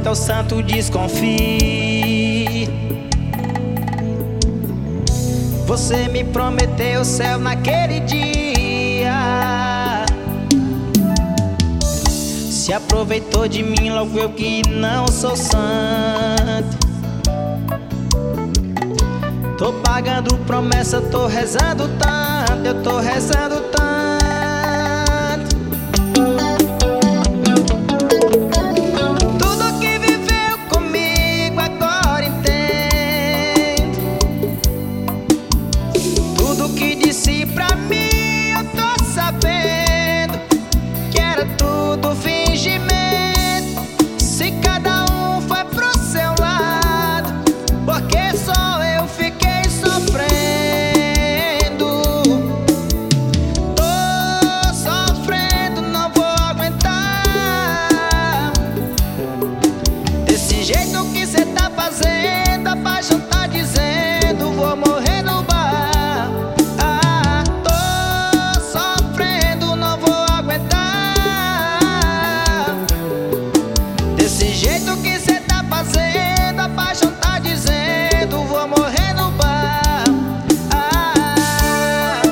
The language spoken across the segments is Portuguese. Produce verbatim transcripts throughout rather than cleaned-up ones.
então santo desconfie. Você me prometeu o céu naquele dia, se aproveitou de mim, logo eu que não sou santo. Tô pagando promessa, tô rezando tanto, eu tô rezando tanto. Tudo que viveu comigo agora entendo. Tudo que disse pra mim eu tô sabendo que era tudo fingimento. Se cada um foi pro seu lado, porque só eu fiquei sofrendo. Tô sofrendo, não vou aguentar. Desse jeito que cê tá fazendo, a paixão tá dizendo, vou morrer no bar. Ah, tô sofrendo, não vou aguentar. Desse jeito que cê tá fazendo, a paixão tá dizendo, vou morrer no bar. Ah.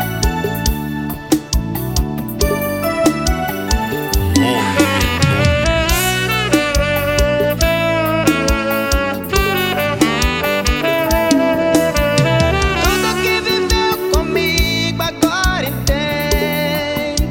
Tudo que viveu comigo agora entende.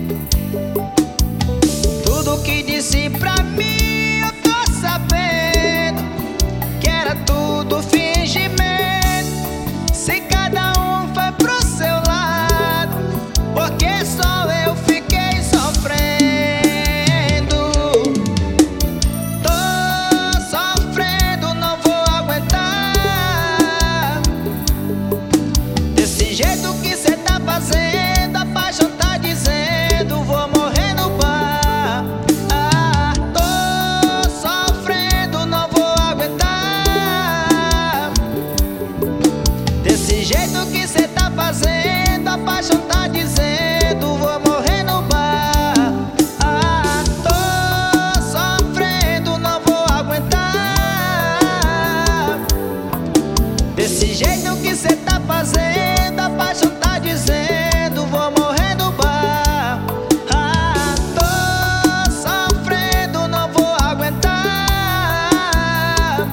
Tudo que disse pra mim eu tô sabendo que era tudo fingimento. Se cada um foi pro seu lado, porque só eu fiquei sofrendo. Tô sofrendo, não vou aguentar. Desse jeito que cê tá fazendo, a paixão tá dizendo, vou morrer no bar. Ah, tô sofrendo, não vou aguentar. Desse jeito que cê tá fazendo, a paixão tá dizendo, vou morrer no bar. Ah, tô sofrendo, não vou aguentar. Desse jeito que cê tá fazendo, a paixão tá dizendo, vou morrer no bar. Ah, tô sofrendo, não vou aguentar.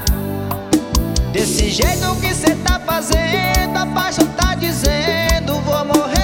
Desse jeito que cê tá fazendo, a paixão tá dizendo, vou morrer.